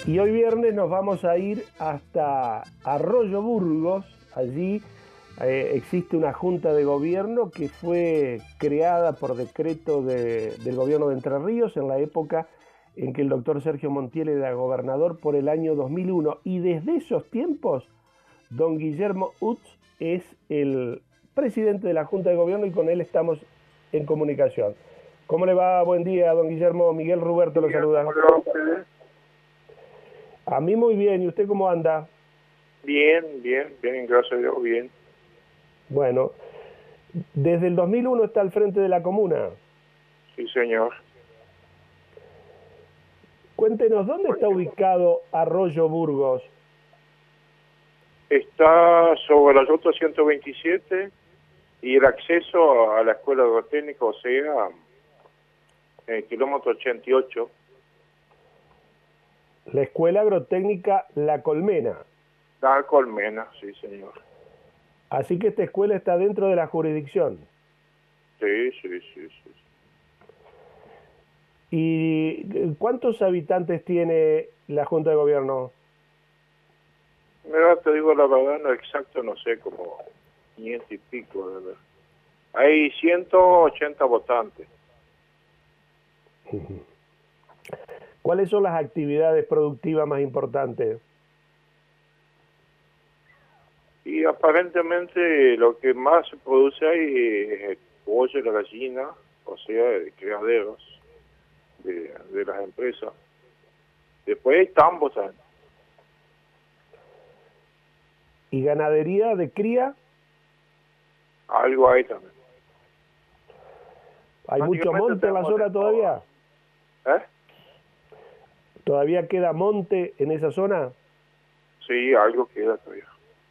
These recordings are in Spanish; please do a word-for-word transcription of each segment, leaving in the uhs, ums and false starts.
Y hoy viernes nos vamos a ir hasta Arroyo Burgos. Allí eh, existe una junta de gobierno que fue creada por decreto de, del gobierno de Entre Ríos en la época en que el doctor Sergio Montiel era gobernador por el año dos mil uno. Y desde esos tiempos, don Guillermo Utz es el presidente de la junta de gobierno y con él estamos en comunicación. ¿Cómo le va? Buen día, don Guillermo. Miguel Ruberto lo saluda. ¿Cómo le va a ustedes? A mí muy bien. ¿Y usted cómo anda? Bien, bien, bien, gracias a Dios, bien. Bueno, desde el dos mil uno está al frente de la comuna. Sí, señor. Cuéntenos, ¿dónde está ubicado Arroyo Burgos? Está sobre la ruta ciento veintisiete y el acceso a la escuela agrotécnica, o sea, en el kilómetro ochenta y ocho. La Escuela Agrotécnica La Colmena. La Colmena, sí, señor. Así que esta escuela está dentro de la jurisdicción. Sí, sí, sí, sí. ¿Y cuántos habitantes tiene la Junta de Gobierno? Mira, te digo la verdad, no exacto, no sé, como quinientos y pico, ¿verdad? Hay ciento ochenta votantes. ¿Cuáles son las actividades productivas más importantes? Y aparentemente lo que más se produce ahí es el pollo y la gallina, o sea, de criaderos de, de las empresas. Después hay tambos también. ¿Y ganadería de cría? Algo ahí también. ¿Hay mucho monte en la zona todavía? ¿Eh? ¿Todavía queda monte en esa zona? Sí, algo queda todavía.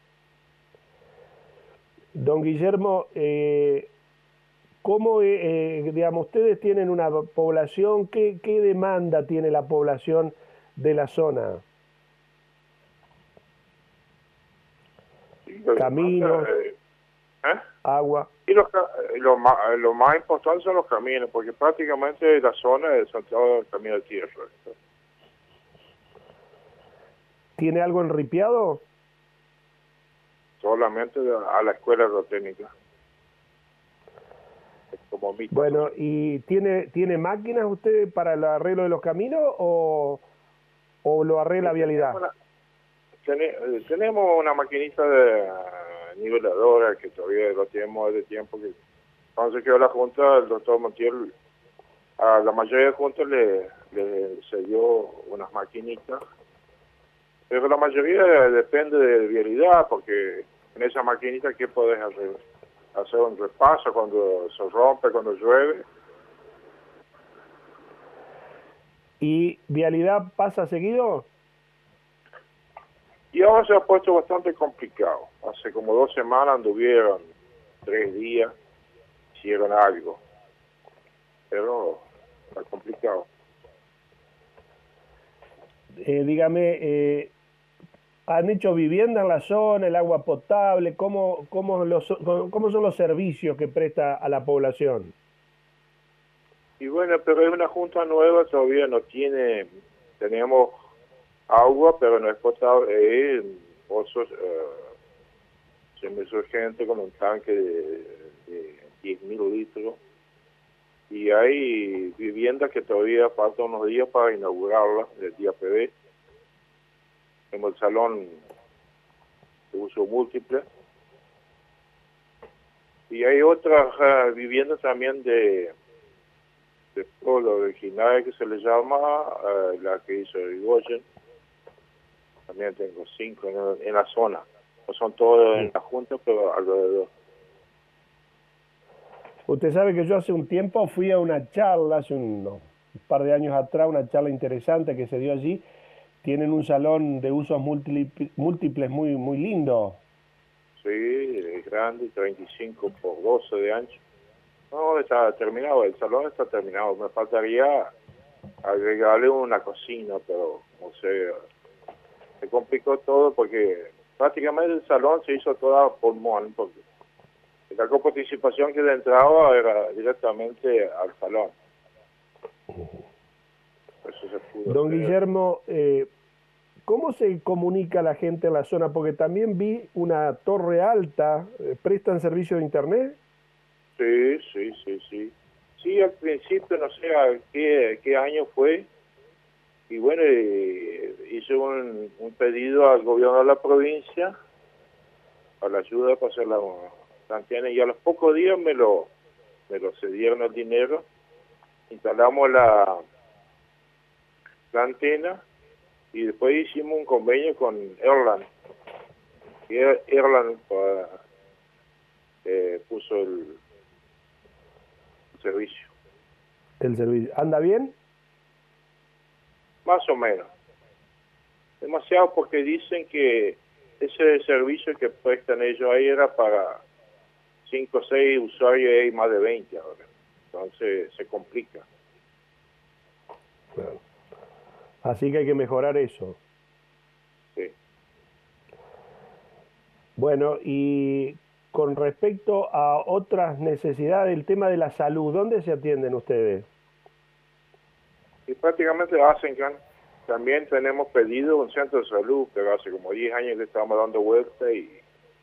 Don Guillermo, eh, ¿cómo, eh, digamos, ustedes tienen una población? ¿Qué, qué demanda tiene la población de la zona? Sí, Caminos, eh, ¿eh? agua. Y los, lo, más, lo más importante son los caminos, porque prácticamente la zona de Santiago es camino de tierra. ¿Tiene algo enripiado? Solamente a la escuela agrotécnica. Como mi Bueno, ¿y tiene tiene máquinas usted para el arreglo de los caminos o, o lo arregla vialidad? Tenemos, tenemos una maquinita de niveladora que todavía lo tenemos de tiempo que cuando se quedó la junta, el doctor Montiel a la mayoría de juntas le, le cedió unas maquinitas, pero la mayoría depende de vialidad, porque en esa maquinita que podés hacer, hacer un repaso cuando se rompe, cuando llueve. ¿Y vialidad pasa seguido? Y ahora se ha puesto bastante complicado. Hace como dos semanas anduvieron, tres días, hicieron algo, pero está complicado. Eh, dígame, eh, ¿han hecho vivienda en la zona, el agua potable? ¿Cómo, cómo, los, ¿Cómo son los servicios que presta a la población? Y bueno, pero es una junta nueva, todavía no tiene, tenemos agua, pero no es potable, es pozos eh, semisurgente con un tanque de, de diez mil litros. Y hay viviendas que todavía faltan unos días para inaugurarlas, del día P B. Tenemos el salón de uso múltiple. Y hay otras uh, viviendas también de, de pueblo original que se le llama, uh, la que hizo Irigoyen. También tengo cinco en, en la zona. No son todos en la junta, pero alrededor. Usted sabe que yo hace un tiempo fui a una charla, hace un, no, un par de años atrás, una charla interesante que se dio allí. Tienen un salón de usos múltiples muy, muy lindo. Sí, es grande, treinta y cinco por doce de ancho. No, está terminado, el salón está terminado. Me faltaría agregarle una cocina, pero no sé, se complicó todo porque prácticamente el salón se hizo todo a pulmón, porque la coparticipación que le entraba era directamente al salón. Eso se pudo Don hacer. Guillermo, eh, ¿cómo se comunica la gente en la zona? Porque también vi una torre alta, eh, ¿prestan servicio de internet? Sí, sí, sí, sí. Sí, al principio, no sé a qué, qué año fue, y bueno, eh, hice un, un pedido al gobierno de la provincia para la ayuda para hacer la, la antena, y a los pocos días me lo, me lo cedieron el dinero, instalamos la, la antena, y después hicimos un convenio con Erlang, y Er- Erlang para, eh, puso el, el servicio. El servicio. ¿Anda bien? Más o menos. Demasiado, porque dicen que ese servicio que prestan ellos ahí era para cinco o seis usuarios, y hay más de veinte ahora. Entonces se complica. Claro. Así que hay que mejorar eso. Sí. Bueno, y con respecto a otras necesidades, el tema de la salud, ¿dónde se atienden ustedes? Y prácticamente hacen que también tenemos pedido un centro de salud, pero hace como diez años que estamos dando vuelta y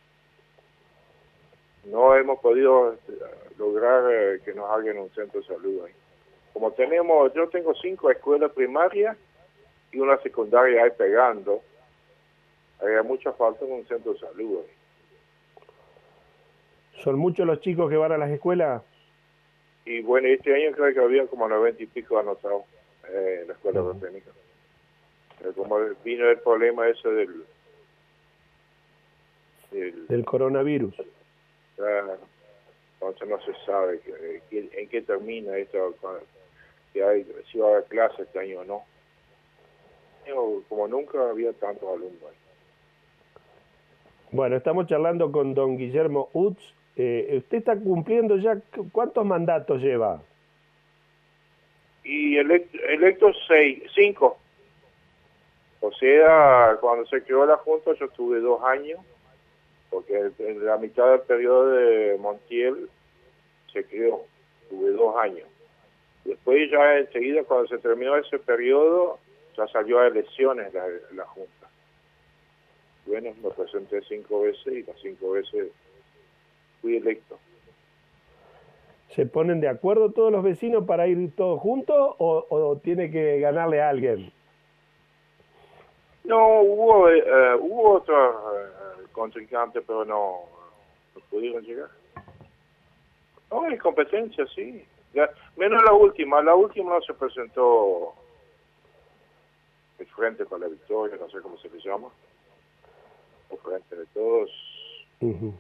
no hemos podido este, lograr eh, que nos hagan un centro de salud ahí. Como tenemos, yo tengo cinco escuelas primarias y una secundaria ahí pegando, hay mucha falta en un centro de salud ahí. ¿Son muchos los chicos que van a las escuelas? Y bueno, este año creo que había como noventa y pico anotados eh, en la escuela Uh-huh. agrotécnica. Pero como vino el problema ese del... del Del coronavirus. ah, entonces no se sabe que, que, en qué termina esto, que hay, si va a haber clase este año o no. Pero como nunca había tantos alumnos ahí. Bueno, estamos charlando con don Guillermo Utz. Eh, usted está cumpliendo ya, ¿cuántos mandatos lleva? Y electo, electos seis, cinco. O sea, cuando se creó la Junta yo tuve dos años, porque en la mitad del periodo de Montiel se creó, tuve dos años. Después ya enseguida, cuando se terminó ese periodo, ya salió a elecciones la, la Junta. Bueno, me presenté cinco veces y las cinco veces fui electo. ¿Se ponen de acuerdo todos los vecinos para ir todos juntos o, o tiene que ganarle a alguien? No, hubo eh, hubo otros eh, contrincantes, pero no, no pudieron llegar. No, hay competencia, sí. Ya, menos la última. La última no se presentó el Frente para la Victoria, no sé cómo se le llama. O Frente de Todos. Uh-huh.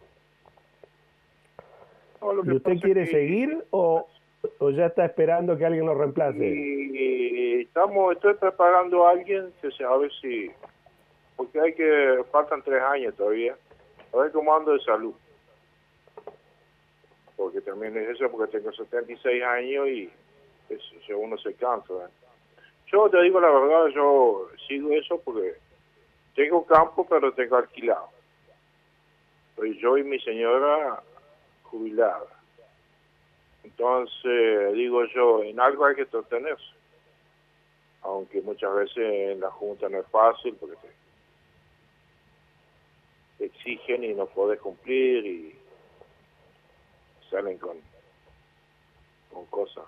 No, lo ¿Y que usted pasa quiere es que seguir o, o ya está esperando que alguien lo reemplace? y estamos, estoy preparando a alguien que se a ver si, porque hay que, faltan tres años todavía, a ver cómo ando de salud. Porque también es eso, porque tengo setenta y seis años y eso, uno se cansa. ¿eh? Yo te digo la verdad, yo sigo eso porque tengo campo, pero tengo alquilado. Pues yo y mi señora jubilada. Entonces, digo yo, en algo hay que sostenerse. Aunque muchas veces en la Junta no es fácil porque te, te exigen y no podés cumplir y salen con, con cosas.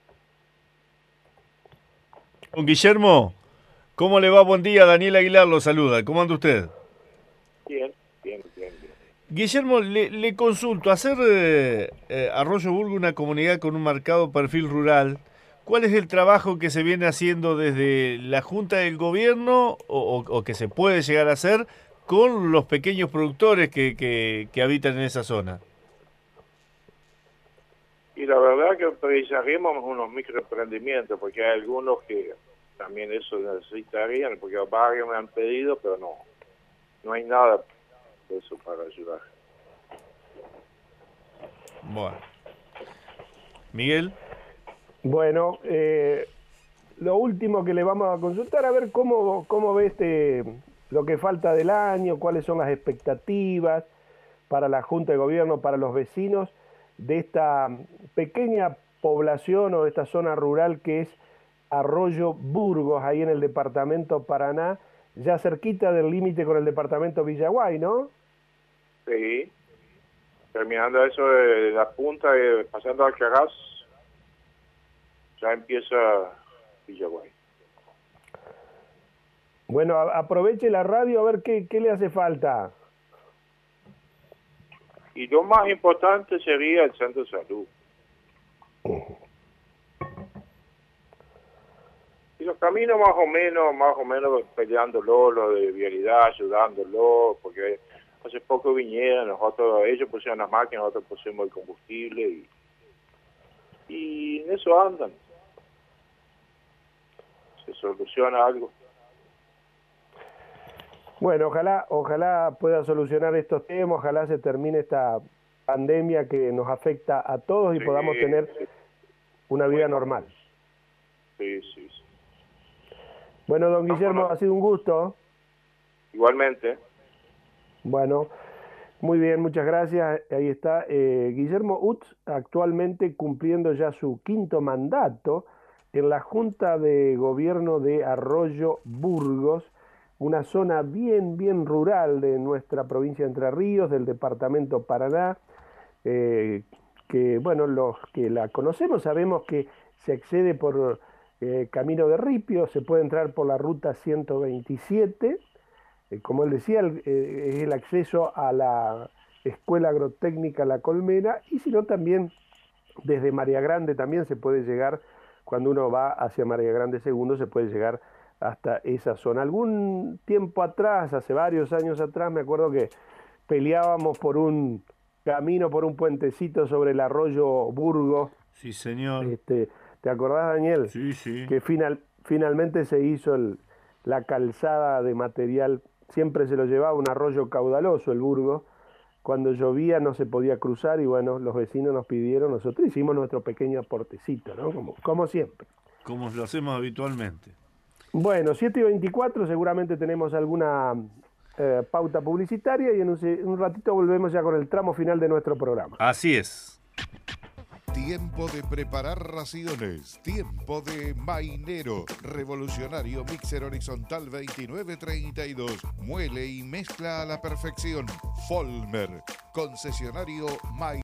Don Guillermo, ¿cómo le va? Buen día, Daniel Aguilar lo saluda. ¿Cómo anda usted? Bien, bien, bien, bien. Guillermo, le, le consulto, hacer eh, eh, Arroyo Burgo una comunidad con un marcado perfil rural, ¿cuál es el trabajo que se viene haciendo desde la Junta del Gobierno o, o, o que se puede llegar a hacer con los pequeños productores que, que, que habitan en esa zona? Y la verdad que precisaríamos unos microemprendimientos, porque hay algunos que también eso necesitarían, porque varios me han pedido, pero no, no hay nada de eso para ayudar. Bueno. Miguel. Bueno, eh, lo último que le vamos a consultar, a ver cómo, cómo ve este, lo que falta del año, cuáles son las expectativas para la Junta de Gobierno, para los vecinos de esta pequeña población o de esta zona rural que es Arroyo Burgos, ahí en el departamento Paraná, ya cerquita del límite con el departamento Villaguay, ¿no? Sí. Terminando eso de la punta, eh, pasando al Carras, ya empieza Villaguay. Bueno, a- aproveche la radio a ver qué, qué le hace falta. Y lo más importante sería el centro de salud. Y los caminos más o menos, más o menos peleándolo, lo de vialidad, ayudándolo, porque hace poco vinieron, nosotros, ellos pusieron las máquinas, nosotros pusimos el combustible y, y en eso andan. Se soluciona algo. Bueno, ojalá, ojalá pueda solucionar estos temas, ojalá se termine esta pandemia que nos afecta a todos y Sí, podamos tener sí. una vida Bueno. normal. Sí, sí, sí. Bueno, don No, Guillermo, no. ha sido un gusto. Igualmente. Bueno, muy bien, muchas gracias. Ahí está eh, Guillermo Utz, actualmente cumpliendo ya su quinto mandato en la Junta de Gobierno de Arroyo Burgos, una zona bien, bien rural de nuestra provincia de Entre Ríos, del departamento Paraná, eh, que, bueno, los que la conocemos sabemos que se accede por eh, Camino de Ripio, se puede entrar por la ruta ciento veintisiete, eh, como él decía, el, eh, es el acceso a la Escuela Agrotécnica La Colmena, y si no también desde María Grande también se puede llegar, cuando uno va hacia María Grande segundo, se puede llegar hasta esa zona. Algún tiempo atrás, hace varios años atrás, me acuerdo que peleábamos por un camino, por un puentecito sobre el arroyo Burgos. Sí, señor. Este, ¿te acordás, Daniel? Sí, sí. Que final, finalmente se hizo el, la calzada de material, siempre se lo llevaba un arroyo caudaloso el Burgos, cuando llovía no se podía cruzar y bueno, los vecinos nos pidieron, nosotros hicimos nuestro pequeño aportecito, ¿no? Como, como siempre. Como lo hacemos habitualmente. Bueno, siete y veinticuatro, seguramente tenemos alguna eh, pauta publicitaria y en un, en un ratito volvemos ya con el tramo final de nuestro programa. Así es. Tiempo de preparar raciones, tiempo de mainero, revolucionario mixer horizontal veintinueve treinta y dos, muele y mezcla a la perfección. Folmer, concesionario Mainero.